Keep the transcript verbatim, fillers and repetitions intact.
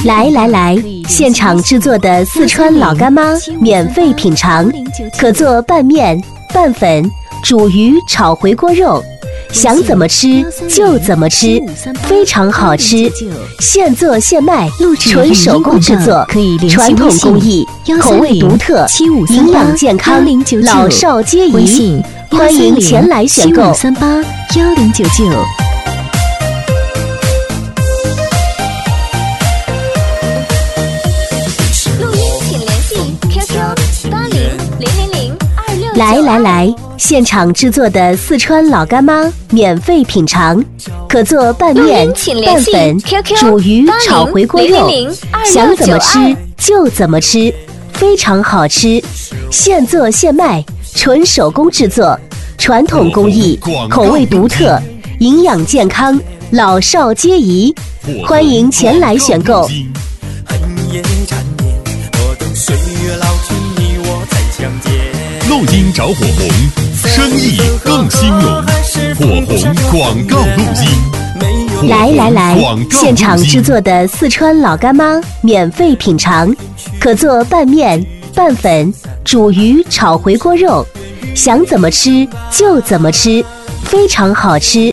来来来，现场制作的四川老干妈免费品尝，可做拌面、拌粉、煮鱼、炒回锅肉，想怎么吃就怎么吃，非常好吃，现做现卖，纯手工制作，传统工艺，口味独特，营养健康，老少皆宜，欢迎前来选购。 三八幺零九九。 来来来，现场制作的四川老干妈免费品尝，可做拌面、拌粉、煮鱼、炒回锅肉，想怎么吃就怎么吃，非常好吃，现做现卖，纯手工制作，传统工艺，口味独特，营养健康，老少皆宜，欢迎前来选购。 录音找火红，生意更兴隆。火红广告录音。 来来来，现场制作的四川老干妈免费品尝，可做拌面、拌粉、煮鱼、炒回锅肉，想怎么吃就怎么吃，非常好吃。